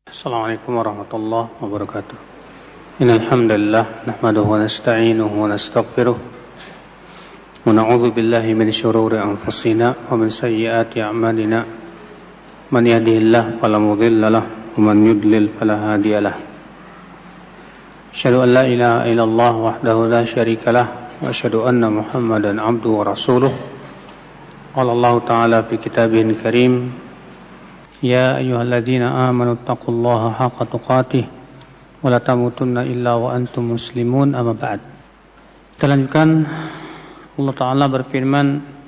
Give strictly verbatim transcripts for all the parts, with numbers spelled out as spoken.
Assalamualaikum warahmatullahi wabarakatuh. Innal hamdalillah nahmaduhu wa nasta'inuhu wa nastaghfiruh wa na'udzu billahi min shururi anfusina wa min sayyiati a'malina. Man yahdihillahu fala mudilla lahu wa man yudlil fala hadiya lahu. Asyhadu an la ilaha illallah wahdahu la syarika lah wa asyhadu anna Muhammadan 'abduhu wa rasuluh. Qala Allah ta'ala fi kitabihil karim, Ya ayyuhalladzina amanu taqullaha haqqa tuqatih wa la tamutunna illa wa antum muslimun, amma ba'd. Kita lanjutkan. Allah Ta'ala berfirman,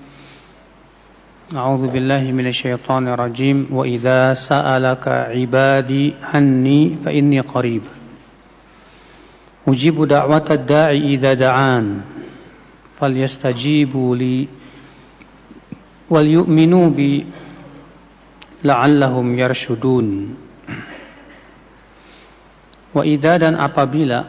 A'udzu billahi minasyaitonir rajim, wa idza sa'alaka 'ibadi anni fa inni qarib ujibu da'watad da'i idza da'an falyastajibu li wal yu'minu bi la'allahum yarshudun. Wa idza, dan apabila,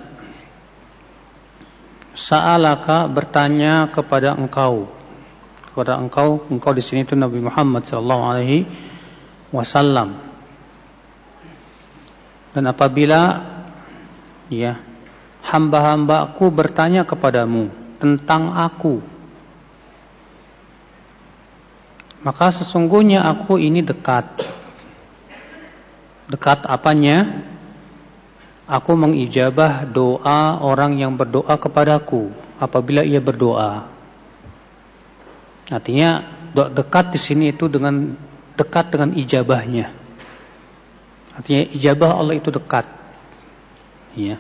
sa'alaka, bertanya kepada engkau, kepada engkau, engkau di sini itu Nabi Muhammad sallallahu alaihi wasallam. Dan apabila ya hamba-hambaku bertanya kepadamu tentang aku, maka sesungguhnya aku ini dekat. Dekat apanya? Aku mengijabah doa orang yang berdoa kepadaku apabila ia berdoa. Artinya dekat di sini itu dengan dekat dengan ijabahnya. Artinya ijabah Allah itu dekat. Ya.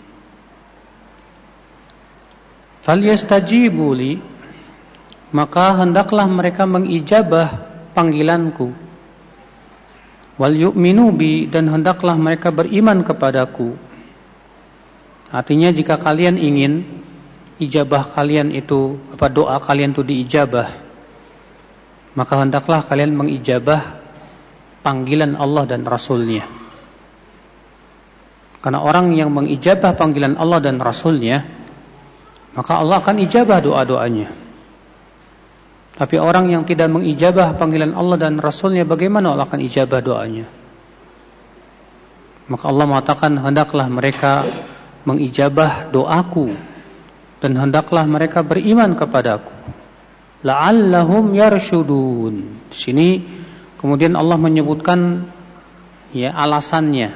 Falyastajibu li, maka hendaklah mereka mengijabah panggilanku. Wal yu'minu bi, dan hendaklah mereka beriman kepadaku. Artinya jika kalian ingin ijabah kalian itu, apa doa kalian itu diijabah, maka hendaklah kalian mengijabah panggilan Allah dan Rasulnya. Karena orang yang mengijabah panggilan Allah dan Rasulnya, maka Allah akan ijabah doa-doanya. Tapi orang yang tidak mengijabah panggilan Allah dan Rasulnya, bagaimana Allah akan ijabah doanya? Maka Allah mengatakan, hendaklah mereka mengijabah doaku, dan hendaklah mereka beriman kepadaku. La'allahum yarshudun. Di sini kemudian Allah menyebutkan ya alasannya.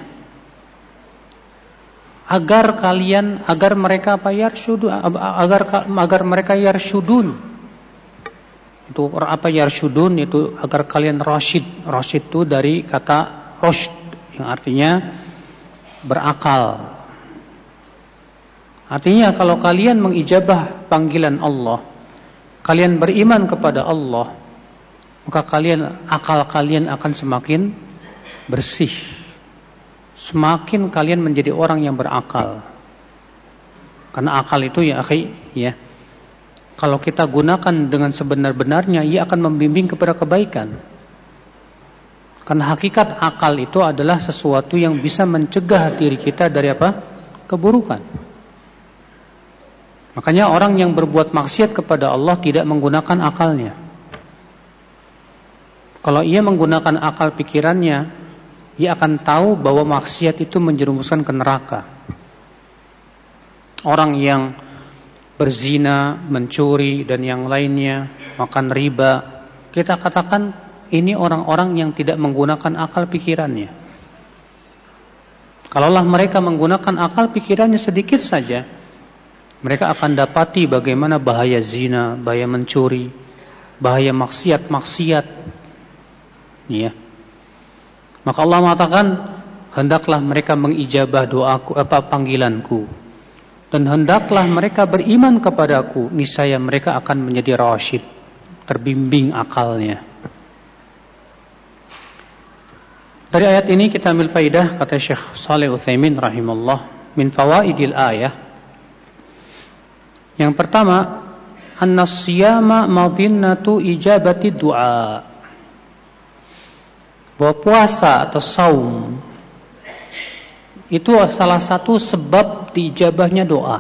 Agar kalian, agar mereka apa yarshudun, agar agar mereka yarshudun. Itu apa yarshudun, itu agar kalian rasyid. Rasyid itu dari kata roshd, yang artinya berakal. Artinya kalau kalian mengijabah panggilan Allah, kalian beriman kepada Allah, maka kalian, akal kalian akan semakin bersih. Semakin kalian menjadi orang yang berakal. Karena akal itu ya akhi, ya, kalau kita gunakan dengan sebenar-benarnya, ia akan membimbing kepada kebaikan. Karena hakikat akal itu adalah sesuatu yang bisa mencegah diri kita dari apa? Keburukan. Makanya orang yang berbuat maksiat kepada Allah tidak menggunakan akalnya. Kalau ia menggunakan akal pikirannya, ia akan tahu bahwa maksiat itu menjerumuskan ke neraka. Orang yang berzina, mencuri, dan yang lainnya, makan riba, kita katakan ini orang-orang yang tidak menggunakan akal pikirannya. Kalaulah mereka menggunakan akal pikirannya sedikit saja, mereka akan dapati bagaimana bahaya zina, bahaya mencuri, bahaya maksiat-maksiat. Ya. Maka Allah mengatakan, hendaklah mereka mengijabah doaku, apa panggilanku, dan hendaklah mereka beriman kepadaku, niscaya mereka akan menjadi rasyid, terbimbing akalnya. Dari ayat ini kita ambil faidah, kata Syekh Shalih Utsaimin rahimallah, min fawaidil ayah. Yang pertama, an-siyama madhinnatu ijabati du'a. Bahwa puasa atau saum itu salah satu sebab diijabahnya doa.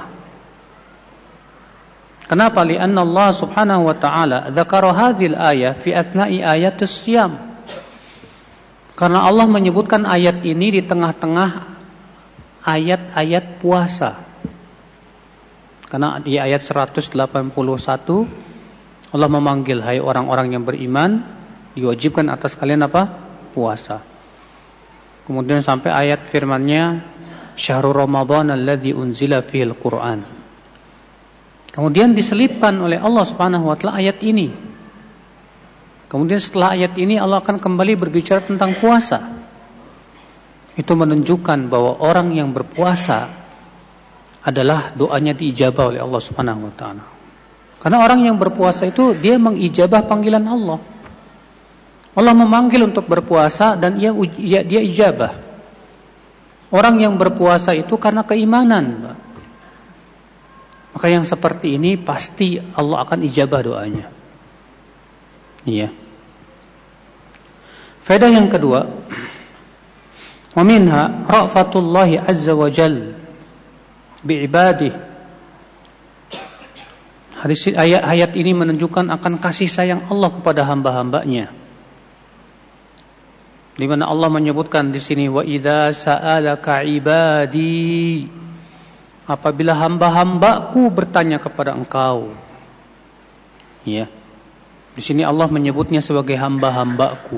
Kenapa? Lianna Allah subhanahu wa ta'ala dzakara hadhil ayah fi athna'i ayatis siyam. Karena Allah menyebutkan ayat ini di tengah-tengah ayat-ayat puasa. Karena di ayat seratus delapan puluh satu Allah memanggil, hai orang-orang yang beriman, diwajibkan atas kalian apa? Puasa. Kemudian sampai ayat firman-Nya, syahrul Ramadan alladzi unzila fihil Qur'an. Kemudian diselipkan oleh Allah Subhanahu wa taala ayat ini. Kemudian setelah ayat ini Allah akan kembali berbicara tentang puasa. Itu menunjukkan bahwa orang yang berpuasa adalah doanya diijabah oleh Allah Subhanahu wa taala. Karena orang yang berpuasa itu dia mengijabah panggilan Allah. Allah memanggil untuk berpuasa dan ia dia ijabah. Orang yang berpuasa itu karena keimanan. Maka yang seperti ini pasti Allah akan ijabah doanya. Iya. Faedah yang kedua, wa minha ra'fatullahi azza wa jal bi'ibadihi. Hadis ayat-ayat ini menunjukkan akan kasih sayang Allah kepada hamba-hambanya. Di mana Allah menyebutkan di sini, wa idza sa'alaka ibadi, apabila hamba-hambaku bertanya kepada engkau. Ya. Di sini Allah menyebutnya sebagai hamba-hambaku.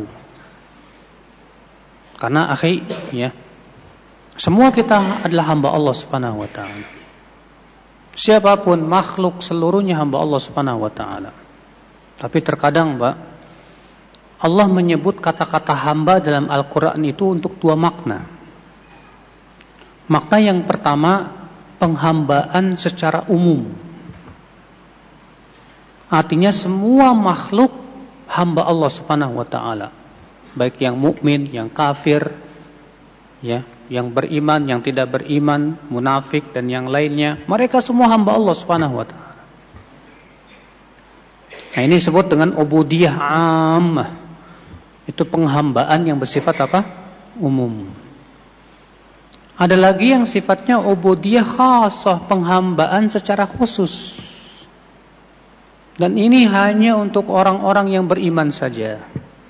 Karena akhi, ya, semua kita adalah hamba Allah Subhanahu wa taala. Siapapun makhluk seluruhnya hamba Allah Subhanahu wa taala. Tapi terkadang, Pak, Allah menyebut kata-kata hamba dalam Al-Qur'an itu untuk dua makna. Makna yang pertama, penghambaan secara umum. Artinya semua makhluk hamba Allah Subhanahu wa taala. Baik yang mukmin, yang kafir, ya, yang beriman, yang tidak beriman, munafik dan yang lainnya, mereka semua hamba Allah Subhanahu wa taala. Nah, ini disebut dengan ubudiyah ammah. Itu penghambaan yang bersifat apa? Umum. Ada lagi yang sifatnya ubudiyah khassah, penghambaan secara khusus. Dan ini hanya untuk orang-orang yang beriman saja.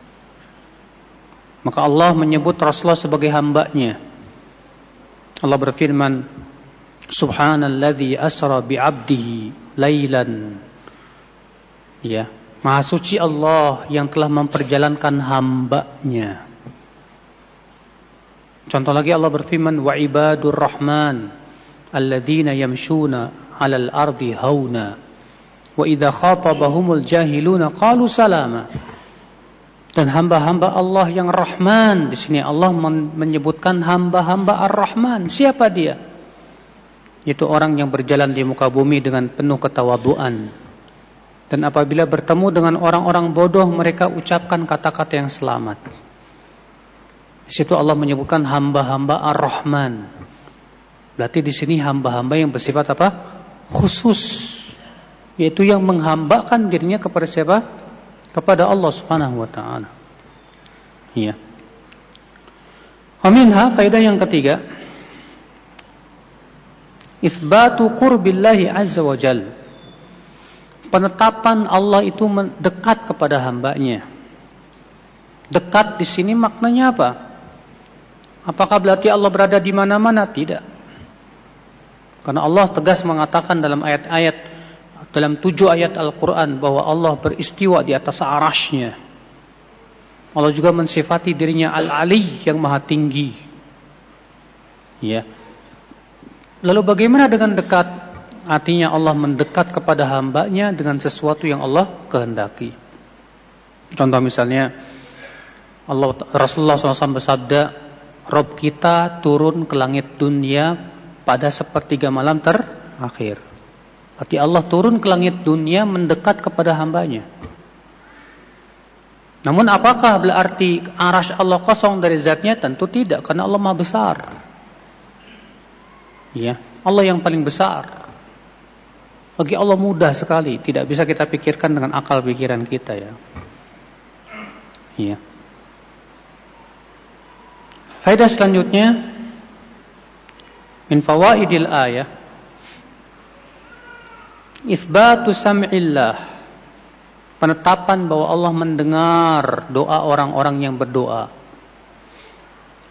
Maka Allah menyebut Rasulullah sebagai hambanya. Allah berfirman, Subhanalladzi asra bi'abdihi lailan. Ya, Maha suci Allah yang telah memperjalankan hambanya. Contoh lagi Allah berfirman, wa ibadur rahman alladzina yamshuna 'alal ardi hauna. Wa idza khatabahumul jahiluna qalu salama. Dan hamba-hamba Allah yang Rahman, di sini Allah menyebutkan hamba-hamba Ar-Rahman. Siapa dia? Itu orang yang berjalan di muka bumi dengan penuh ketawaduan. Dan apabila bertemu dengan orang-orang bodoh, mereka ucapkan kata-kata yang selamat. Di situ Allah menyebutkan hamba-hamba Ar-Rahman. Berarti di sini hamba-hamba yang bersifat apa? Khusus. Yaitu yang menghambakan dirinya kepada siapa? Kepada Allah Subhanahu wa taala. Iya. Wa minha, faedah yang ketiga, isbatu qurbillahi azza wa jal. Penetapan Allah itu dekat kepada hambanya. Dekat di sini maknanya apa? Apakah berarti Allah berada di mana-mana? Tidak. Karena Allah tegas mengatakan dalam ayat-ayat, dalam tujuh ayat Al-Quran, bahwa Allah beristiwa di atas arasy-Nya. Allah juga mensifati dirinya Al-Ali, yang maha tinggi. Ya. Lalu bagaimana dengan dekat? Artinya Allah mendekat kepada hambanya dengan sesuatu yang Allah kehendaki. Contoh misalnya, Allah, Rasulullah shallallahu alaihi wasallam bersabda, Rob kita turun ke langit dunia pada sepertiga malam terakhir. Berarti Allah turun ke langit dunia mendekat kepada hambanya. Namun apakah berarti arasy Allah kosong dari zatnya? Tentu tidak, karena Allah maha besar. Ya, Allah yang paling besar. Bagi Allah mudah sekali, tidak bisa kita pikirkan dengan akal pikiran kita, ya. Ya. Faedah selanjutnya, min fawaidil ayah, isbatu sam'illah, penetapan bahwa Allah mendengar doa orang-orang yang berdoa.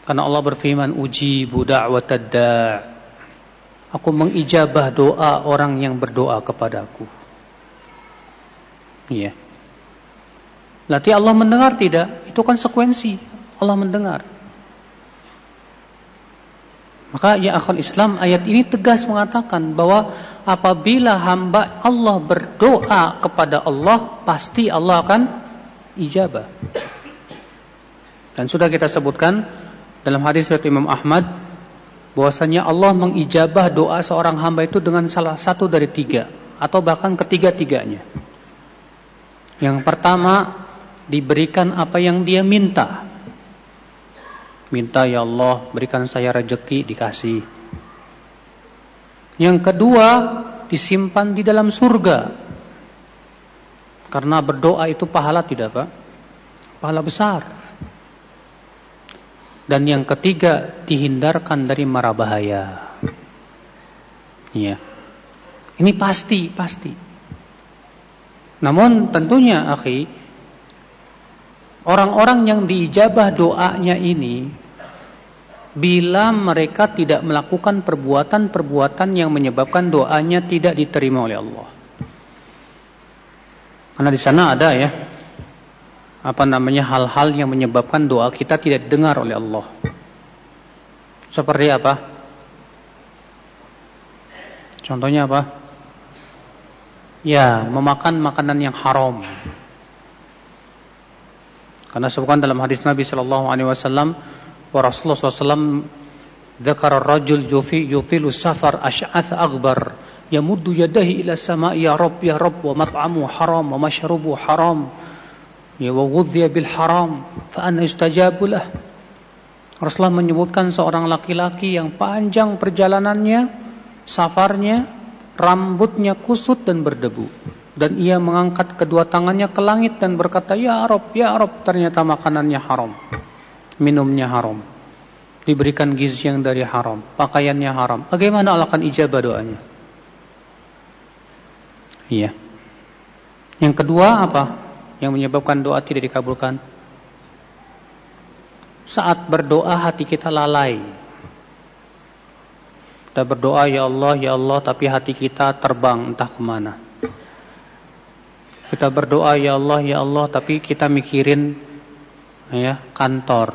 Karena Allah berfirman, ujibu da'watad da'. Aku mengijabah doa orang yang berdoa kepadaku. Iya. Berarti Allah mendengar tidak? Itu konsekuensi. Allah mendengar. Maka ya akhul Islam, ayat ini tegas mengatakan bahwa apabila hamba Allah berdoa kepada Allah, pasti Allah akan ijabah. Dan sudah kita sebutkan dalam hadis riwayat Imam Ahmad bahwasanya Allah mengijabah doa seorang hamba itu dengan salah satu dari tiga atau bahkan ketiga-tiganya. Yang pertama, diberikan apa yang dia minta. Minta, ya Allah berikan saya rezeki, dikasih. Yang kedua, disimpan di dalam surga. Karena berdoa itu pahala tidak, Pak? Pahala besar. Dan yang ketiga, dihindarkan dari mara bahaya. Iya. Ini pasti, pasti. Namun tentunya, akhi, orang-orang yang diijabah doanya ini, bila mereka tidak melakukan perbuatan-perbuatan yang menyebabkan doanya tidak diterima oleh Allah. Karena di sana ada ya, apa namanya, hal-hal yang menyebabkan doa kita tidak didengar oleh Allah. Seperti apa? Contohnya apa? Ya, memakan makanan yang haram. Karena sebutkan dalam hadis Nabi sallallahu alaihi wasallam, wa Rasulullah sallallahu alaihi wasallam dzakara ar-rajul yufi yufilu safar asy'ath aghbar yamuddu yadahi ila samai, ya Rabb ya Rabb, wa mat'amu haram wa mashrubu haram. Ya wa ghudhiya bil haram fa anna yustajabu lah. Rasulullah menyebutkan seorang laki-laki yang panjang perjalanannya, safarnya, rambutnya kusut dan berdebu, dan ia mengangkat kedua tangannya ke langit dan berkata, ya Rabb, ya Rabb. Ternyata makanannya haram, minumnya haram, diberikan gizi yang dari haram, pakaiannya haram. Bagaimana Allah akan ijabah doanya? Iya. Yang kedua apa? Yang menyebabkan doa tidak dikabulkan? Saat berdoa hati kita lalai. Kita berdoa, ya Allah, ya Allah, tapi hati kita terbang entah kemana. Kita berdoa, ya Allah, ya Allah, tapi kita mikirin ya kantor.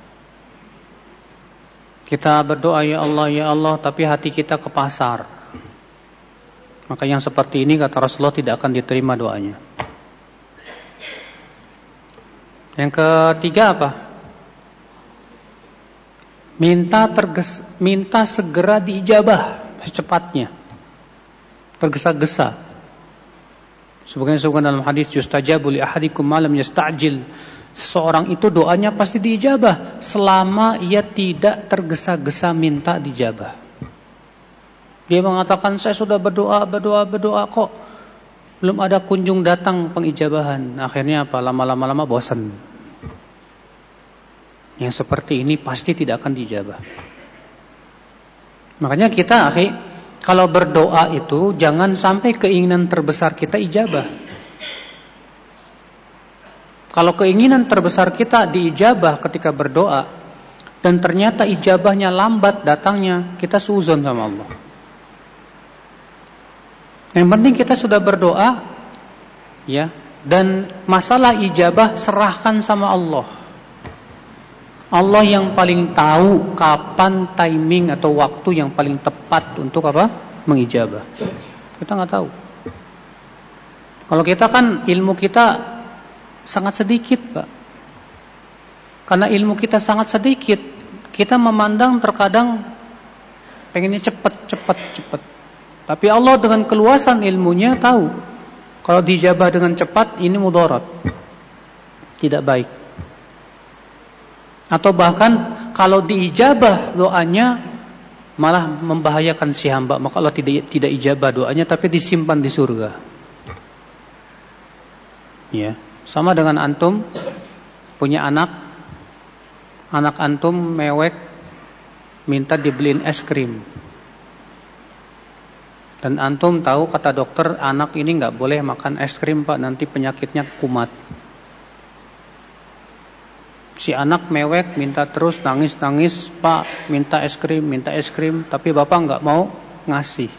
Kita berdoa, ya Allah, ya Allah, tapi hati kita ke pasar. Maka yang seperti ini kata Rasulullah tidak akan diterima doanya. Yang ketiga apa? Minta terges, minta segera diijabah secepatnya. Tergesa-gesa. Sebagaimana disebutkan dalam hadis, yustajabu li ahadikum ma lam yasta'jil. Seseorang itu doanya pasti diijabah selama ia tidak tergesa-gesa minta dijabah. Dia mengatakan, saya sudah berdoa, berdoa, berdoa kok belum ada kunjung datang pengijabahan. Akhirnya apa? Lama-lama lama bosan. Yang seperti ini pasti tidak akan dijabah. Makanya kita, akhi, kalau berdoa itu jangan sampai keinginan terbesar kita ijabah. Kalau keinginan terbesar kita diijabah ketika berdoa dan ternyata ijabahnya lambat datangnya, kita suuzon sama Allah. Yang penting kita sudah berdoa, ya, dan masalah ijabah serahkan sama Allah. Allah yang paling tahu kapan timing atau waktu yang paling tepat untuk apa? Mengijabah. Kita nggak tahu. Kalau kita kan ilmu kita sangat sedikit, Pak. Karena ilmu kita sangat sedikit, kita memandang terkadang pengennya cepat, cepat, cepat. Tapi Allah dengan keluasan ilmunya tahu kalau dijabah dengan cepat ini mudarat, tidak baik. Atau bahkan kalau diijabah doanya malah membahayakan si hamba, maka Allah tidak tidak ijabah doanya tapi disimpan di surga. Ya, sama dengan antum punya anak, anak antum mewek minta dibeliin es krim. Dan antum tahu kata dokter anak ini nggak boleh makan es krim, Pak, nanti penyakitnya kumat. Si anak mewek, minta terus, nangis-nangis, Pak, minta es krim, minta es krim, tapi bapak nggak mau ngasih.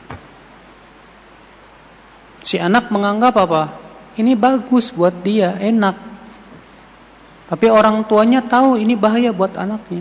Si anak menganggap apa? Ini bagus buat dia, enak. Tapi orang tuanya tahu ini bahaya buat anaknya.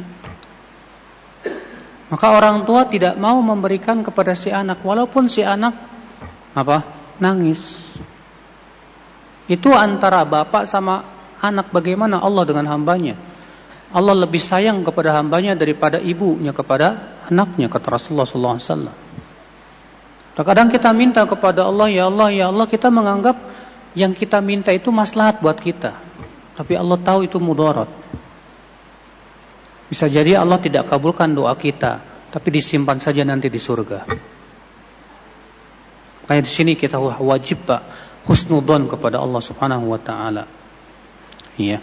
Maka orang tua tidak mau memberikan kepada si anak, walaupun si anak apa? Nangis. Itu antara bapak sama anak, bagaimana Allah dengan hambanya. Allah lebih sayang kepada hambanya daripada ibunya kepada anaknya, kata Rasulullah sallallahu alaihi wasallam. Terkadang kita minta kepada Allah, ya Allah, ya Allah, kita menganggap yang kita minta itu maslahat buat kita. Tapi Allah tahu itu mudarat. Bisa jadi Allah tidak kabulkan doa kita, tapi disimpan saja nanti di surga. Kayak di sini kita wajib Pak husnudzon kepada Allah Subhanahu wa taala. Iya.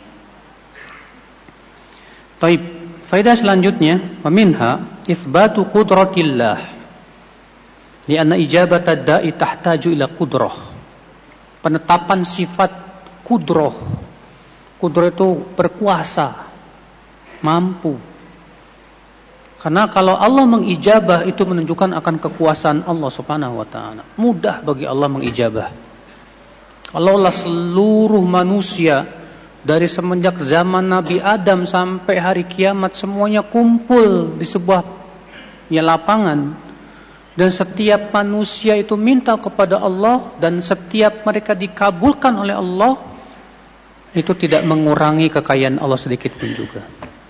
Baik, faedah selanjutnya, wa minha itsbatu qudratillah. Lianna ijabat ad-da'i tahtaju ila qudrah. Penetapan sifat qudrah. Qudrah itu berkuasa, mampu. Karena kalau Allah mengijabah itu menunjukkan akan kekuasaan Allah Subhanahu wa taala. Mudah bagi Allah mengijabah. Kalau Allah seluruh manusia dari semenjak zaman Nabi Adam sampai hari kiamat semuanya kumpul di sebuah ya, lapangan, dan setiap manusia itu minta kepada Allah dan setiap mereka dikabulkan oleh Allah, itu tidak mengurangi kekayaan Allah sedikit pun juga.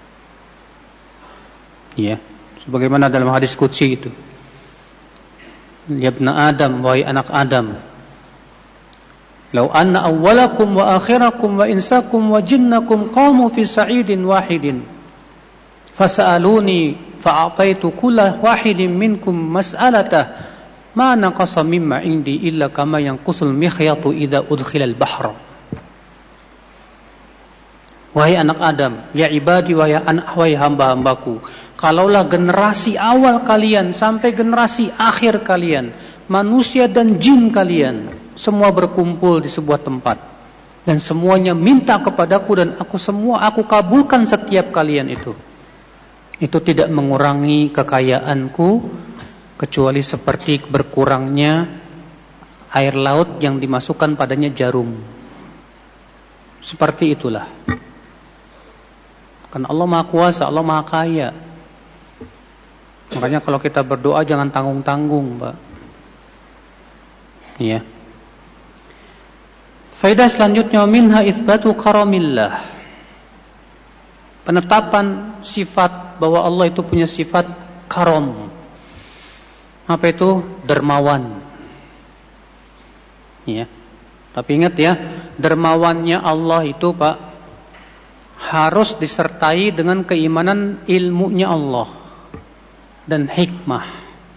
Ya, sebagaimana dalam hadis qudsi itu. Ya ibna Adam, wahai anak Adam, law anna awwalakum wa akhirakum wa insakum wa jinnakum qamu fi sa'idin wahidin fas'aluni fa'afaitu kulla wahidin minkum mas'alatah ma naqasa mimma indi illa kama yanqusul mikhyatu idza udkhila al-bahr. Wahai anak Adam, ya ibadi, wahai anak, wahai hamba-hambaku, kalaulah generasi awal kalian sampai generasi akhir kalian, manusia dan jin kalian, semua berkumpul di sebuah tempat dan semuanya minta kepadaku dan aku semua aku kabulkan setiap kalian itu, itu tidak mengurangi kekayaanku kecuali seperti berkurangnya air laut yang dimasukkan padanya jarum. Seperti itulah. Karena Allah Maha Kuasa, Allah Maha Kaya. Makanya kalau kita berdoa jangan tanggung-tanggung, Pak. Iya. Faedah selanjutnya, minha itsbatu karamillah. Penetapan sifat bahwa Allah itu punya sifat karam. Apa itu? Dermawan. Iya. Tapi ingat ya, dermawannya Allah itu, Pak, harus disertai dengan keimanan ilmunya Allah dan hikmah.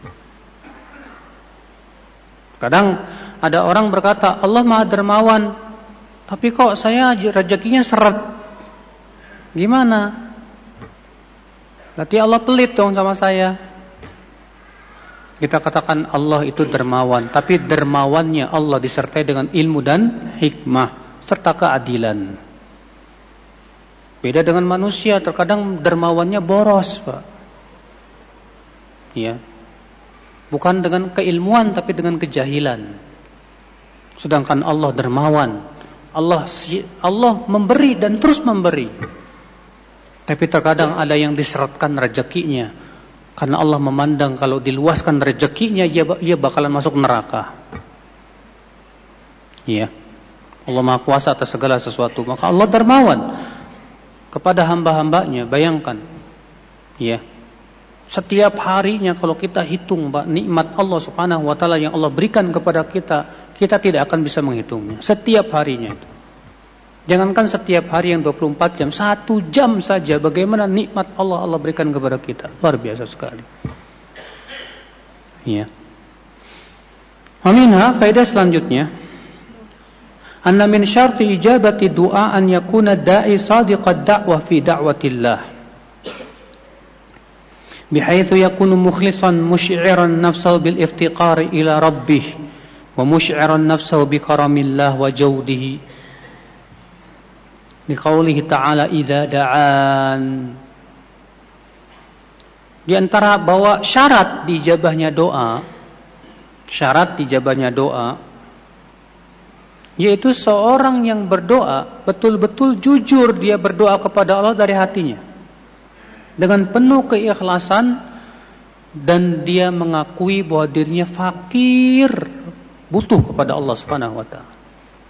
Kadang ada orang berkata, Allah Maha Dermawan, tapi kok saya rezekinya seret. Gimana? Berarti Allah pelit dong sama saya. Kita katakan Allah itu dermawan, tapi dermawannya Allah disertai dengan ilmu dan hikmah serta keadilan. Beda dengan manusia, terkadang dermawannya boros, Pak. Ya. Bukan dengan keilmuan tapi dengan kejahilan. Sedangkan Allah dermawan. Allah Allah memberi dan terus memberi. Tapi terkadang ada yang diseretkan rezekinya. Karena Allah memandang kalau diluaskan rezekinya ia, ia bakalan masuk neraka. Ya. Allah Maha Kuasa atas segala sesuatu. Maka Allah dermawan kepada hamba-hambanya. Bayangkan, ya, setiap harinya kalau kita hitung, Pak, nikmat Allah Subhanahu wa taala yang Allah berikan kepada kita, kita tidak akan bisa menghitungnya. Setiap harinya itu. Jangankan setiap hari yang dua puluh empat jam, satu jam saja bagaimana nikmat Allah Allah berikan kepada kita. Luar biasa sekali. Ya. Aminah, faedah selanjutnya, anna min syarti ijabati du'a an yakuna da'i sadiqad da'wah fi da'watillah bihaitsu yakunu mukhlishan musy'iran nafsahu bil iftiqari ila rabbih wa musy'iran nafsahu bi karamillah wa jawdihi. Liqaulihi ta'ala idza da'an. Di antara bahwa syarat diijabahnya doa, syarat diijabahnya doa, yaitu seorang yang berdoa betul-betul jujur dia berdoa kepada Allah dari hatinya dengan penuh keikhlasan, dan dia mengakui bahwa dirinya fakir, butuh kepada Allah Subhanahu wa taala.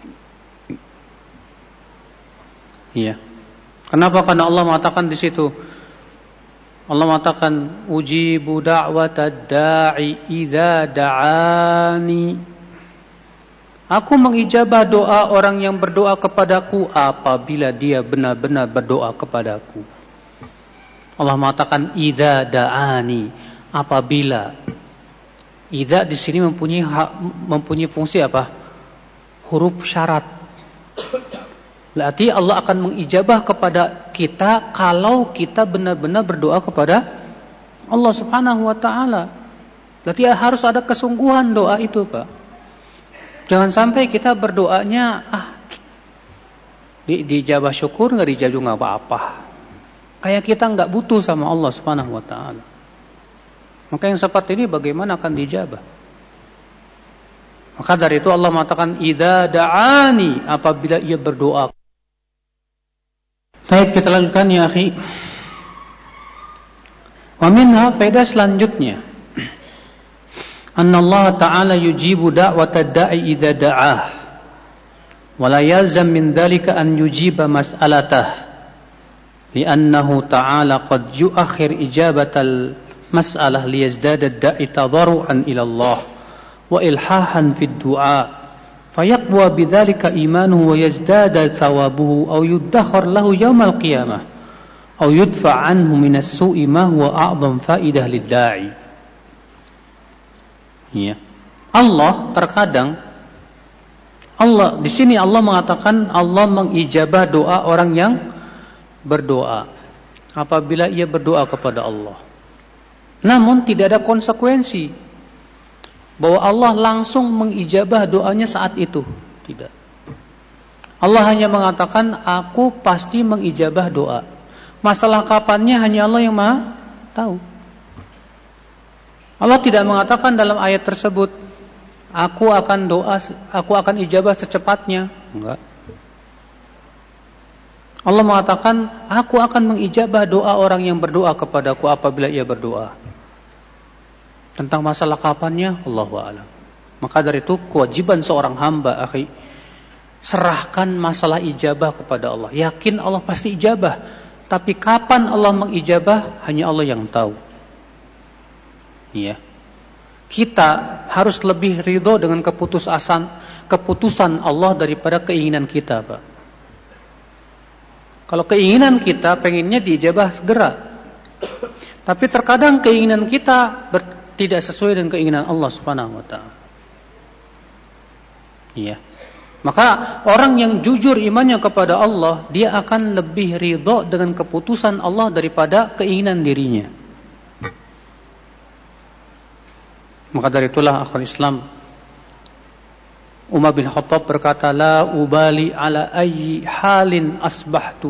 Iya. Kenapa? Karena Allah mengatakan di situ, Allah mengatakan ujibu da'watad da'i idza da'ani. Aku mengijabah doa orang yang berdoa kepadaku apabila dia benar-benar berdoa kepadaku. Allah mengatakan idza da'ani, apabila. Idza di sini mempunyai mempunyai fungsi apa? Huruf syarat. Berarti Allah akan mengijabah kepada kita kalau kita benar-benar berdoa kepada Allah Subhanahu wa taala. Berarti harus ada kesungguhan doa itu, Pak. Jangan sampai kita berdoanya ah di dijabah syukur, enggak dijabah enggak apa-apa. Kayak kita enggak butuh sama Allah Subhanahu wa taala. Maka yang seperti ini bagaimana akan dijabah? Maka dari itu Allah mengatakan idza da'ani, apabila ia berdoa. Baik, kita lanjutkan ya akhi. Wa minha, faedah selanjutnya, anna Allah Ta'ala yujibu da'watad da'i idza da'ah wa la yalzam min dhalika an yujiba mas'alatah li'annahu ta'ala qad yu'akhir ijabatal mas'alah liyazdada ad-da'i tadarruan ila Allah wa ilhahan fid du'a fayaqwa bidzalika imanuhu wa yazdada thawabuhu aw yudakhkhar lahu yaumal qiyamah aw yudfa' anhu minas su'i ma huwa a'dham faidah lid-da'i. Ya. Allah terkadang Allah di sini Allah mengatakan Allah mengijabah doa orang yang berdoa apabila ia berdoa kepada Allah. Namun tidak ada konsekuensi bahwa Allah langsung mengijabah doanya saat itu. Tidak. Allah hanya mengatakan aku pasti mengijabah doa. Masalah kapannya hanya Allah yang Maha tahu. Allah tidak mengatakan dalam ayat tersebut aku akan doa, aku akan ijabah secepatnya. Enggak. Allah mengatakan aku akan mengijabah doa orang yang berdoa kepadaku apabila ia berdoa. Tentang masalah kapannya, Allahu a'lam. Maka dari itu kewajiban seorang hamba, akhi, serahkan masalah ijabah kepada Allah. Yakin Allah pasti ijabah, tapi kapan Allah mengijabah hanya Allah yang tahu. Iya. Kita harus lebih ridho dengan keputusan keputusan Allah daripada keinginan kita, Pak. Kalau keinginan kita pengennya diijabah segera, tapi terkadang keinginan kita ber tidak sesuai dengan keinginan Allah Subhanahu wa taala. Iya. Maka orang yang jujur imannya kepada Allah, dia akan lebih ridha dengan keputusan Allah daripada keinginan dirinya. Maka dari itulah akhul Islam Umar bin Khattab berkata, la ubali ala ayyi halin asbahtu.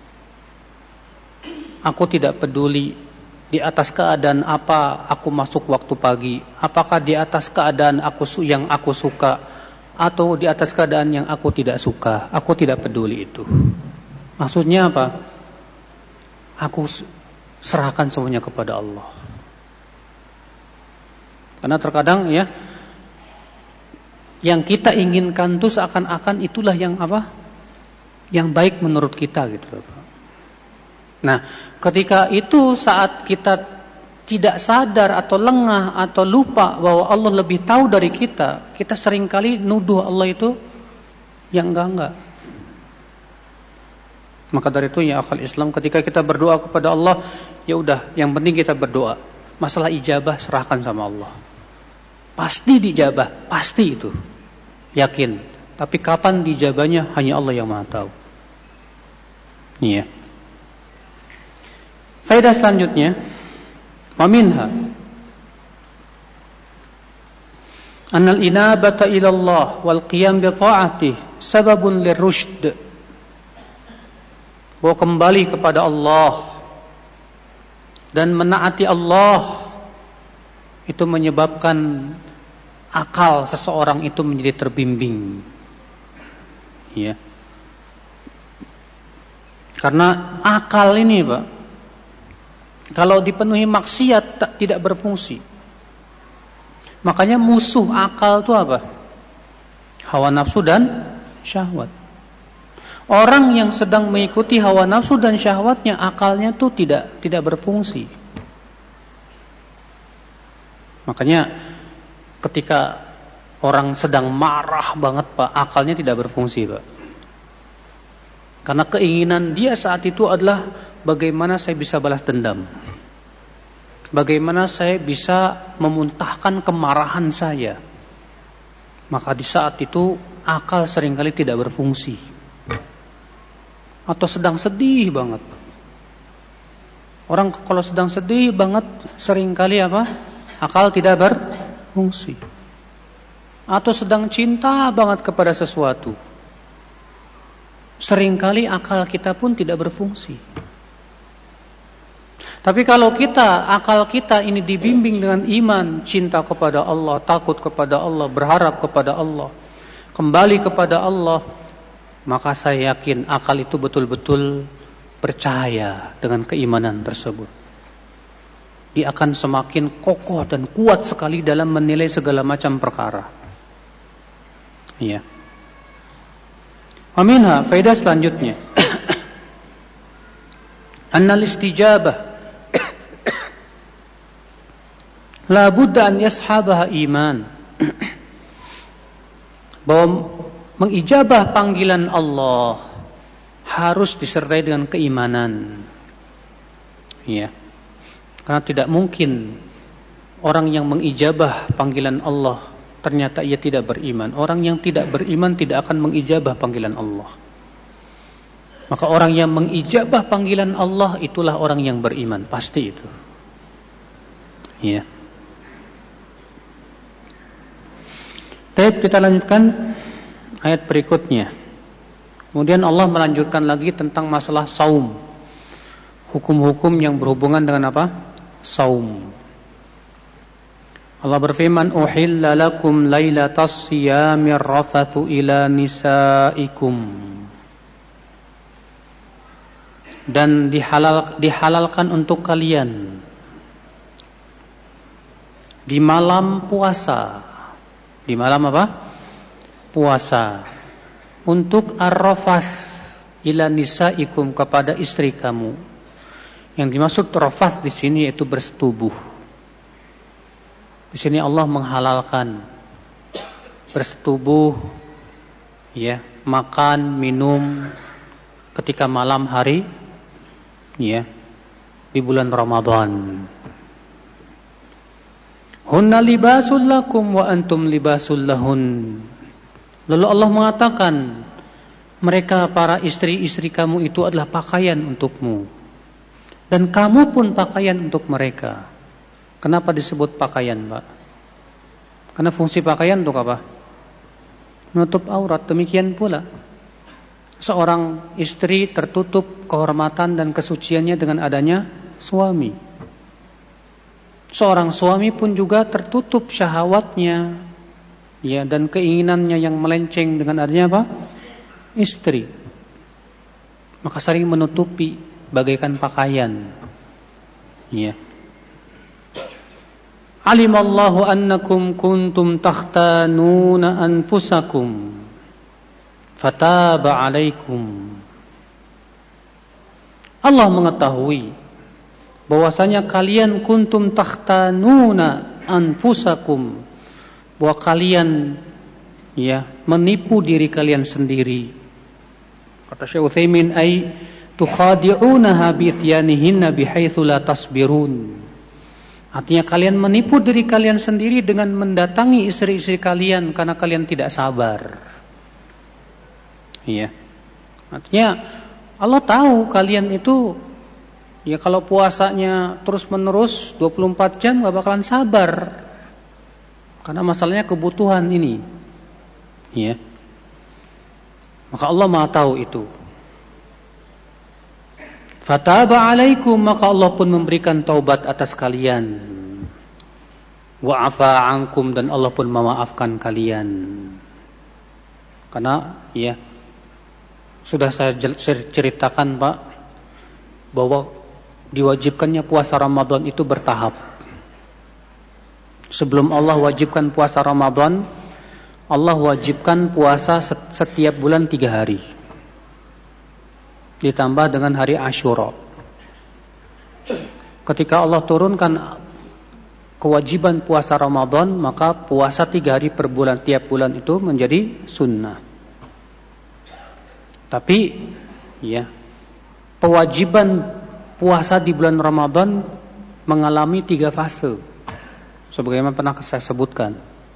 Aku tidak peduli di atas keadaan apa aku masuk waktu pagi, apakah di atas keadaan aku yang aku suka atau di atas keadaan yang aku tidak suka, aku tidak peduli itu. Maksudnya apa? Aku serahkan semuanya kepada Allah. Karena terkadang ya yang kita inginkan itu seakan-akan itulah yang apa? Yang baik menurut kita gitu loh. Nah, ketika itu saat kita tidak sadar atau lengah atau lupa bahwa Allah lebih tahu dari kita, kita seringkali nuduh Allah itu yang enggak-enggak. Maka dari itu ya akhul Islam, ketika kita berdoa kepada Allah, ya udah, yang penting kita berdoa. Masalah ijabah serahkan sama Allah. Pasti dijabah, pasti itu. Yakin. Tapi kapan dijabahnya hanya Allah yang Maha tahu. Iya. Faedah selanjutnya, wa minha annal inabata ila Allah wal qiyam bi ta'atih sababun lirrushd bahwa kembali kepada Allah dan menaati Allah itu menyebabkan akal seseorang itu menjadi terbimbing. Ya. Karena akal ini, Pak, kalau dipenuhi maksiat tak, tidak berfungsi. Makanya musuh akal itu apa? Hawa nafsu dan syahwat. Orang yang sedang mengikuti hawa nafsu dan syahwatnya, akalnya itu tidak tidak berfungsi. Makanya ketika orang sedang marah banget, Pak, akalnya tidak berfungsi, Pak. Karena keinginan dia saat itu adalah bagaimana saya bisa balas dendam. Bagaimana saya bisa memuntahkan kemarahan saya. Maka di saat itu akal seringkali tidak berfungsi. Atau sedang sedih banget. Orang kalau sedang sedih banget seringkali apa? Akal tidak berfungsi. Atau sedang cinta banget kepada sesuatu. Seringkali akal kita pun tidak berfungsi. Tapi kalau kita, akal kita ini dibimbing dengan iman, cinta kepada Allah, takut kepada Allah, berharap kepada Allah, kembali kepada Allah, maka saya yakin akal itu betul-betul percaya dengan keimanan tersebut. Dia akan semakin kokoh dan kuat sekali dalam menilai segala macam perkara. Iya. Aminha, faedah selanjutnya. Annal istijabah la budda an yashabaha iman. Bahwa mengijabah panggilan Allah harus disertai dengan keimanan. Ya. Karena tidak mungkin orang yang mengijabah panggilan Allah ternyata ia tidak beriman. Orang yang tidak beriman tidak akan mengijabah panggilan Allah. Maka orang yang mengijabah panggilan Allah itulah orang yang beriman, pasti itu. Ya. Baik, kita lanjutkan ayat berikutnya. Kemudian Allah melanjutkan lagi tentang masalah saum. Hukum-hukum yang berhubungan dengan apa? Saum. Allah berfirman, "Uhilla lakum lailatas siyamir rafathu ila nisaikum." Dan dihalal, dihalalkan untuk kalian di malam puasa. Di malam apa? Puasa. Untuk ar-rafath ila nisaikum, kepada istri kamu. Yang dimaksud rafath di sini yaitu bersetubuh. Di sini Allah menghalalkan bersetubuh, ya, makan, minum ketika malam hari, ya, di bulan Ramadan. Hunna libasul lakum wa antum libasul lahun. Lalu Allah mengatakan, mereka para istri-istri kamu itu adalah pakaian untukmu, dan kamu pun pakaian untuk mereka. Kenapa disebut pakaian, Pak? Karena fungsi pakaian untuk apa? Menutup aurat. Demikian pula seorang istri tertutup kehormatan dan kesuciannya dengan adanya suami. Seorang suami pun juga tertutup syahwatnya, ya, dan keinginannya yang melenceng dengan adanya apa? Istri. Maka sering menutupi bagaikan pakaian. Ya. Alimallahu annakum kuntum takhtanuna anfusakum fataba alaikum. Allah mengetahui bahwasanya kalian kuntum takhtanuna anfusakum, bahwa kalian, ya, menipu diri kalian sendiri. Kata Syekh Utsaimin, ay tukhadi'unaha bi ityanihinna bihaitsu la tasbirun. Artinya kalian menipu diri kalian sendiri dengan mendatangi istri-istri kalian karena kalian tidak sabar. Iya. Artinya Allah tahu kalian itu, ya, kalau puasanya terus-menerus dua puluh empat jam gak bakalan sabar. Karena masalahnya kebutuhan ini. Iya. Maka Allah Maha tahu itu. Fataba alaikum, maka Allah pun memberikan taubat atas kalian. Wa afa ankum, dan Allah pun memaafkan kalian. Karena ya sudah saya ceritakan Pak, bahwa diwajibkannya puasa Ramadan itu bertahap. Sebelum Allah wajibkan puasa Ramadan, Allah wajibkan puasa setiap bulan tiga hari, ditambah dengan hari Asyura. Ketika Allah turunkan kewajiban puasa Ramadan, maka puasa tiga hari per bulan tiap bulan itu menjadi sunnah. Tapi ya, kewajiban puasa di bulan Ramadan mengalami tiga fase, sebagaimana pernah saya sebutkan.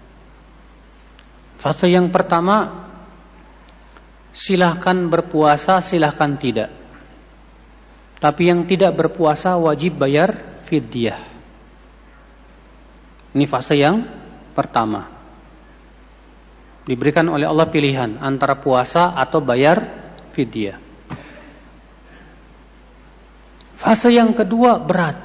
Fase yang pertama, silahkan berpuasa, silahkan tidak. Tapi yang tidak berpuasa wajib bayar fidyah. Ini fase yang pertama. Diberikan oleh Allah pilihan antara puasa atau bayar fidyah. Fase yang kedua berat,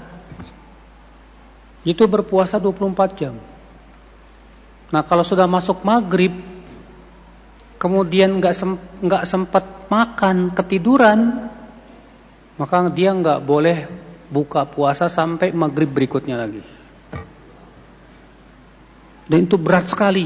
itu berpuasa dua puluh empat jam. Nah, kalau sudah masuk maghrib, kemudian nggak sem- nggak sempat makan, ketiduran, maka dia nggak boleh buka puasa sampai maghrib berikutnya lagi. Dan itu berat sekali.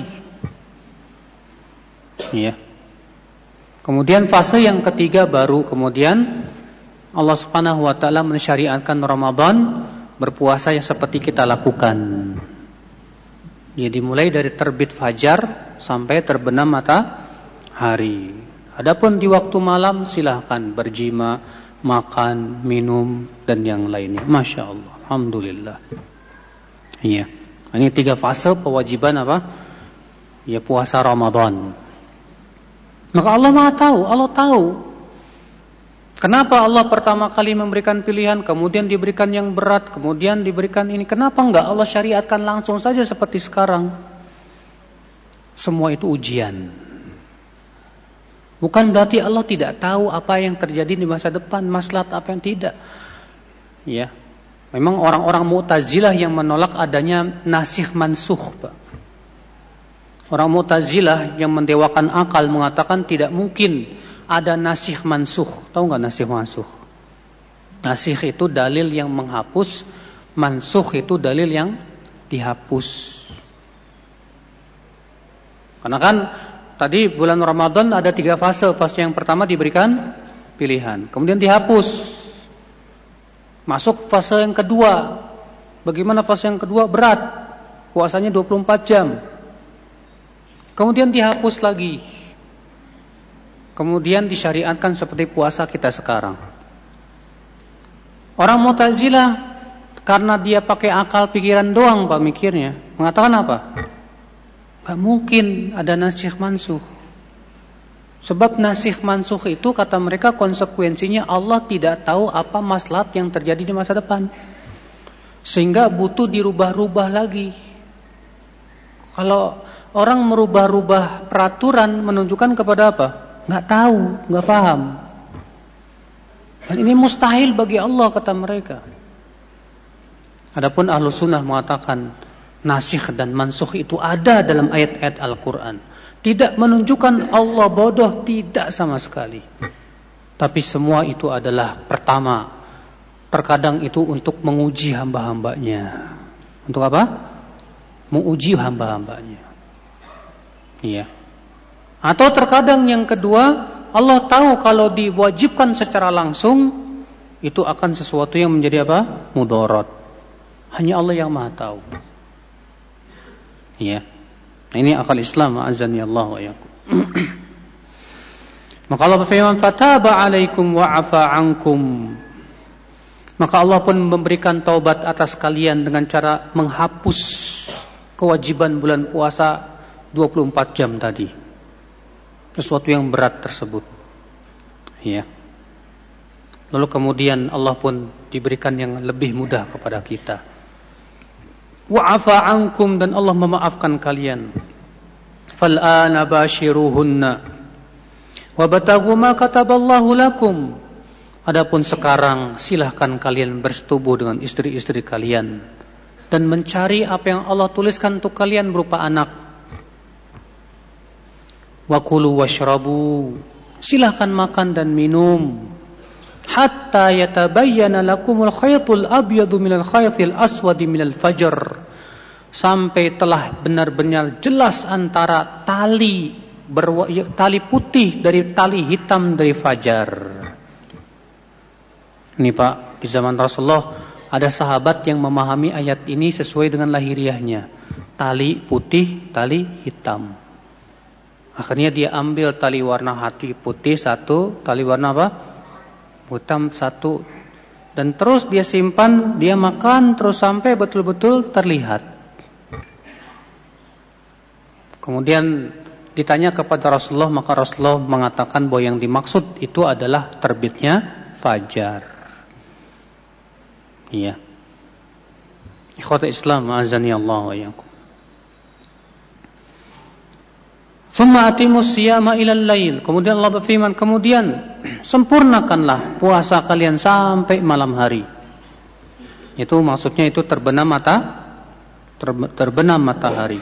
Iya. Kemudian fase yang ketiga baru kemudian Allah Subhanahu wa taala mensyariatkan Ramadan berpuasa yang seperti kita lakukan. Ya, dimulai dari terbit fajar sampai terbenam matahari. Adapun di waktu malam silahkan berjima, makan, minum dan yang lainnya. Masya Allah, alhamdulillah. Iya. Ini tiga fase kewajiban apa? Ya, puasa Ramadan. Maka Allah Maha tahu, Allah tahu. Kenapa Allah pertama kali memberikan pilihan, kemudian diberikan yang berat, kemudian diberikan ini? Kenapa enggak Allah syariatkan langsung saja seperti sekarang? Semua itu ujian. Bukan berarti Allah tidak tahu apa yang terjadi di masa depan, maslahat apa yang tidak. Ya. Memang orang-orang Mu'tazilah yang menolak adanya nasikh mansukh, Pak. Orang Mu'tazilah yang mendewakan akal mengatakan tidak mungkin ada nasikh mansukh. Tahu enggak nasikh mansukh? Nasikh itu dalil yang menghapus, mansukh itu dalil yang dihapus. Karena kan tadi bulan Ramadan ada tiga fase. Fase yang pertama diberikan pilihan, kemudian dihapus. Masuk fase yang kedua. Bagaimana fase yang kedua? Berat. Puasanya dua puluh empat jam. Kemudian dihapus lagi. Kemudian disyariatkan seperti puasa kita sekarang. Orang Mu'tazilah karena dia pakai akal pikiran doang Pak mikirnya, mengatakan apa? Gak mungkin ada nasikh mansukh. Sebab nasikh mansukh itu kata mereka konsekuensinya Allah tidak tahu apa maslahat yang terjadi di masa depan. Sehingga butuh dirubah-rubah lagi. Kalau orang merubah-rubah peraturan menunjukkan kepada apa? Nggak tahu, nggak paham. Dan ini mustahil bagi Allah kata mereka. Adapun Ahlus Sunnah mengatakan nasikh dan mansukh itu ada dalam ayat-ayat Al-Quran. Tidak menunjukkan Allah bodoh, tidak sama sekali. Tapi semua itu adalah pertama, terkadang itu untuk menguji hamba-hambanya. Untuk apa? Menguji hamba-hambanya. Iya. Atau terkadang yang kedua, Allah tahu kalau diwajibkan secara langsung itu akan sesuatu yang menjadi apa? Mudarat. Hanya Allah yang Maha tahu. Iya. Nah, ini akal Islam, azani Allah wa iyyakum. Maka Allah berfirman, "Fataba 'alaikum wa 'afa 'ankum." Maka Allah pun memberikan taubat atas kalian dengan cara menghapus kewajiban bulan puasa dua puluh empat jam tadi. Sesuatu yang berat tersebut. Ya. Lalu kemudian Allah pun diberikan yang lebih mudah kepada kita. Wa 'afa 'ankum, dan Allah memaafkan kalian. Fal'ana bashiruhunna wabtaghu ma kataballahu lakum Adapun sekarang silahkan kalian bersetubuh dengan istri-istri kalian dan mencari apa yang Allah tuliskan untuk kalian berupa anak. Wa kulu washrabu, silahkan makan dan minum. Hatta yatabayyana lakumul khaytul abyadu minal khaytil aswadi minal fajr, sampai telah benar-benar jelas antara tali berwa, tali putih dari tali hitam dari fajar. Ini Pak, di zaman Rasulullah ada sahabat yang memahami ayat ini sesuai dengan lahiriahnya. Tali putih, tali hitam. Akhirnya dia ambil tali warna hati putih satu, tali warna apa? Hitam satu. Dan terus dia simpan, dia makan terus sampai betul-betul terlihat. Kemudian ditanya kepada Rasulullah, maka Rasulullah mengatakan bahwa yang dimaksud itu adalah terbitnya fajar. Iya. Ikhwata Islam, azani Allah wa iyyakum. Thumma atimus siyama ilal lail. Kemudian Allah berfirman, kemudian sempurnakanlah puasa kalian sampai malam hari. Itu maksudnya itu terbenam mata terbenam matahari.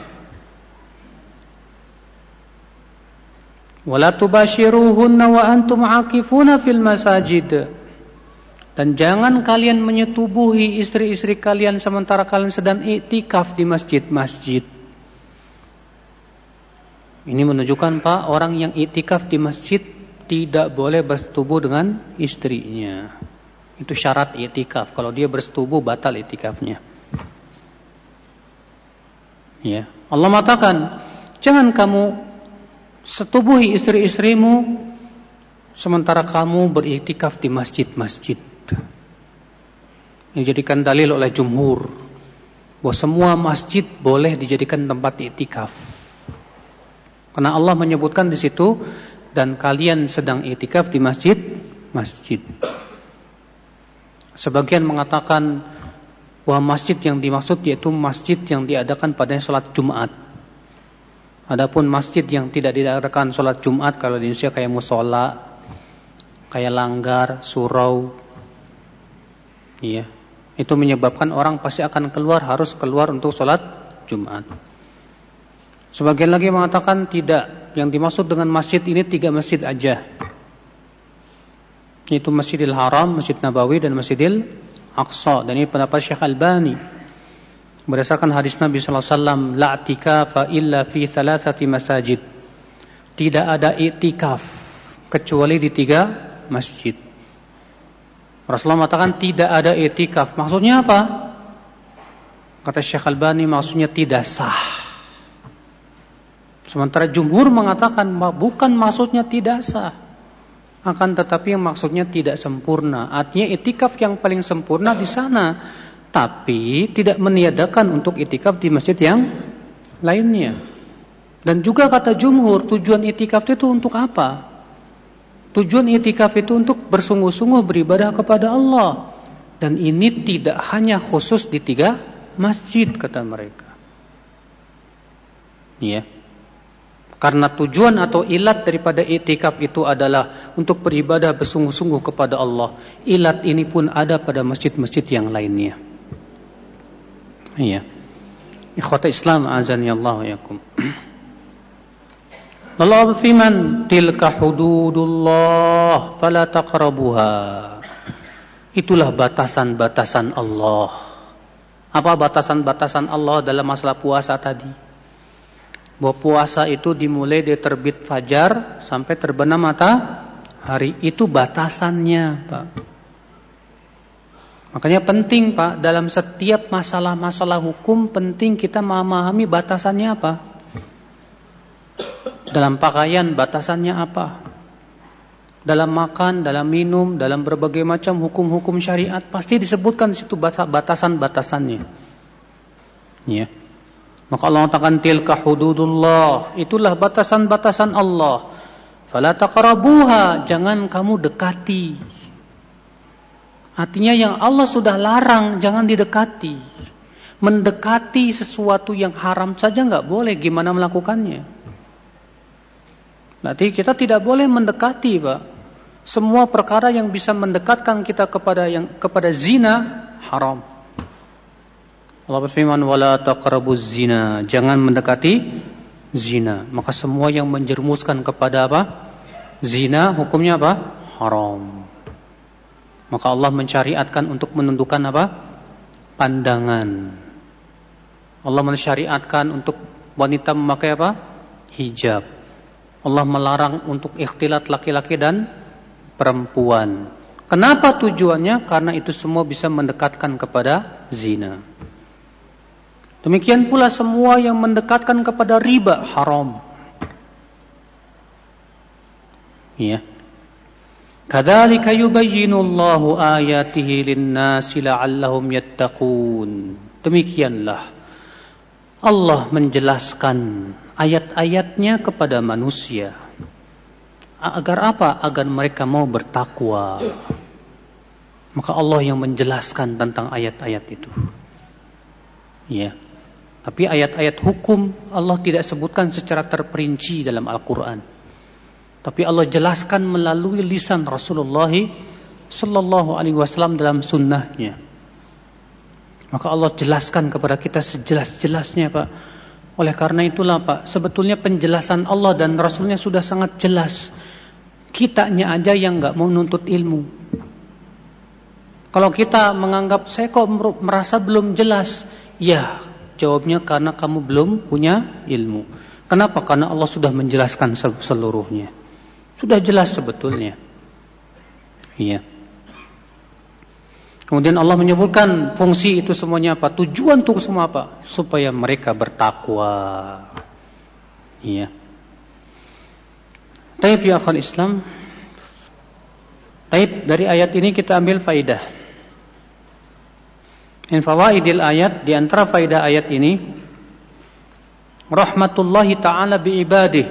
Wala tubashiruhunna wa antum aakifuna fil masajid. Dan jangan kalian menyetubuhi istri-istri kalian sementara kalian sedang iktikaf di masjid-masjid. Ini menunjukkan Pak, orang yang iktikaf di masjid tidak boleh bersetubuh dengan istrinya. Itu syarat iktikaf. Kalau dia bersetubuh batal iktikafnya. Ya, Allah mengatakan, jangan kamu setubuhi istri-istrimu sementara kamu beriktikaf di masjid-masjid. Ini dijadikan dalil oleh jumhur bahwa semua masjid boleh dijadikan tempat iktikaf. Karena Allah menyebutkan di situ, dan kalian sedang iktikaf di masjid-masjid. Sebagian mengatakan bahwa masjid yang dimaksud yaitu masjid yang diadakan pada sholat Jumat. Adapun masjid yang tidak diadakan sholat Jumat, kalau di Indonesia kayak musola, kayak langgar, surau, iya, itu menyebabkan orang pasti akan keluar, harus keluar untuk sholat Jumat. Sebagian lagi mengatakan tidak, yang dimaksud dengan masjid ini tiga masjid aja, yaitu Masjidil Haram, Masjid Nabawi, dan Masjidil Aqsa. Dan ini pendapat Syekh Albani berdasarkan hadis Nabi sallallahu alaihi wasallam, la i'tikafa illa fi thalathati masajid. Tidak ada i'tikaf kecuali di tiga masjid. Rasulullah mengatakan tidak ada i'tikaf. Maksudnya apa? Kata Syekh Albani, maksudnya tidak sah. Sementara jumhur mengatakan bukan maksudnya tidak sah, akan tetapi yang maksudnya tidak sempurna. Artinya i'tikaf yang paling sempurna di sana, tapi tidak meniadakan untuk i'tikaf di masjid yang lainnya. Dan juga kata jumhur, tujuan i'tikaf itu untuk apa? Tujuan i'tikaf itu untuk bersungguh-sungguh beribadah kepada Allah. Dan ini tidak hanya khusus di tiga masjid, kata mereka. Iya. Karena tujuan atau ilat daripada i'tikaf itu adalah untuk beribadah bersungguh-sungguh kepada Allah. Ilat ini pun ada pada masjid-masjid yang lainnya. Iya. Ikhwata Islam, azani Allah wa yakum. Allah berfirman, tilka hududullah fala taqrabuha. Itulah batasan-batasan Allah. Apa batasan-batasan Allah dalam masalah puasa tadi? Bahwa puasa itu dimulai dari terbit fajar sampai terbenam matahari. Itu batasannya, Pak. Makanya penting, Pak, dalam setiap masalah-masalah hukum penting kita memahami batasannya apa. Dalam pakaian batasannya apa? Dalam makan, dalam minum, dalam berbagai macam hukum-hukum syariat pasti disebutkan di situ batasan-batasannya. Ya. Maka Allah mengatakan tilka hududullah, itulah batasan-batasan Allah. Fala taqrabuha, jangan kamu dekati. Artinya yang Allah sudah larang jangan didekati. Mendekati sesuatu yang haram saja enggak boleh, gimana melakukannya? Berarti kita tidak boleh mendekati, Pak. Semua perkara yang bisa mendekatkan kita kepada yang kepada zina haram. Allah berfirman, "Wala taqrabuz zina." Jangan mendekati zina. Maka semua yang menjerumuskan kepada apa? Zina, hukumnya apa? Haram. Maka Allah mensyariatkan untuk menundukkan apa? Pandangan. Allah mensyariatkan untuk wanita memakai apa? Hijab. Allah melarang untuk ikhtilat laki-laki dan perempuan. Kenapa tujuannya? Karena itu semua bisa mendekatkan kepada zina. Demikian pula semua yang mendekatkan kepada riba haram. Ya. Kadzalika yubayyinullahu ayatihi lin-nasi la'allahum yattaqun. Demikianlah Allah menjelaskan ayat-ayatnya kepada manusia. Agar apa? Agar mereka mau bertakwa. Maka Allah yang menjelaskan tentang ayat-ayat itu. Ya. Tapi ayat-ayat hukum Allah tidak sebutkan secara terperinci dalam Al-Quran. Tapi Allah jelaskan melalui lisan Rasulullah Sallallahu Alaihi Wasallam dalam sunnahnya. Maka Allah jelaskan kepada kita sejelas-jelasnya, Pak. Oleh karena itulah, Pak, sebetulnya penjelasan Allah dan Rasulnya sudah sangat jelas. Kitanya aja yang gak mau nuntut ilmu. Kalau kita menganggap saya kok merasa belum jelas, ya jawabnya karena kamu belum punya ilmu. Kenapa? Karena Allah sudah menjelaskan seluruhnya. Sudah jelas sebetulnya. Iya. Kemudian Allah menyebutkan fungsi itu semuanya apa? Tujuan untuk semua apa? Supaya mereka bertakwa. Iya. Taib ya akhwal Islam. Taib, dari ayat ini kita ambil faidah. Min fawaidil ayat, di antara faidah ayat ini, rahmatullahi ta'ala bi ibadihi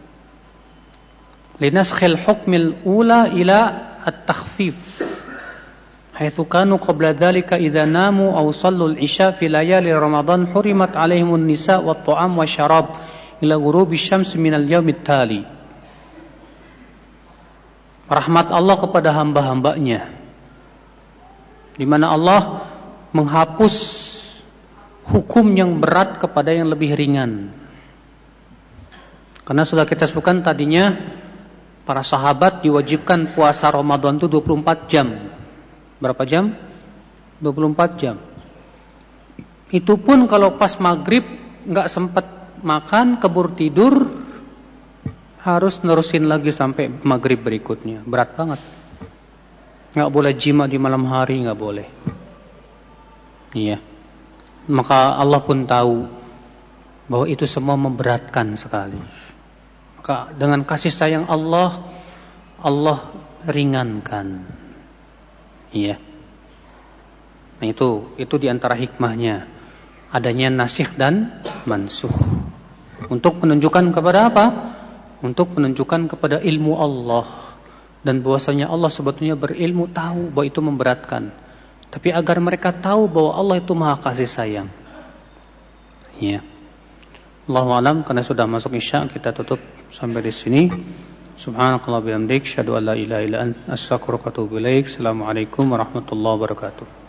linaskhil hukmil ula ila at-takhfif. Haitsu kanu qabla dzalika idza namu aw sallu al-isya fi layali ramadan hurimat 'alaihimun nisa wat ta'am wasyarab ila ghurubi syams minal yaumit tali. Rahmat Allah kepada hamba-hambanya, di mana Allah menghapus hukum yang berat kepada yang lebih ringan. Karena sudah kita sebutkan tadinya, para sahabat diwajibkan puasa Ramadan itu dua puluh empat jam. Berapa jam? dua puluh empat jam. Itu pun kalau pas maghrib gak sempat makan, keburu tidur, harus nerusin lagi sampai maghrib berikutnya. Berat banget. Gak boleh jima di malam hari, gak boleh. Iya. Maka Allah pun tahu bahwa itu semua memberatkan sekali. Maka dengan kasih sayang Allah, Allah ringankan. Iya. Nah itu, itu diantara hikmahnya adanya nasikh dan mansukh. Untuk menunjukkan kepada apa? Untuk menunjukkan kepada ilmu Allah, dan bahwasanya Allah sebetulnya berilmu, tahu bahwa itu memberatkan. Tapi agar mereka tahu bahwa Allah itu Maha Kasih Sayang. Ya. Allahu a'lam, karena sudah masuk Isya, kita tutup sampai di sini. Subhanakallah bihamdik, syahadu an la ilaha illa anta, astaghfiruka wa atubu ilaik. Assalamualaikum warahmatullahi wabarakatuh.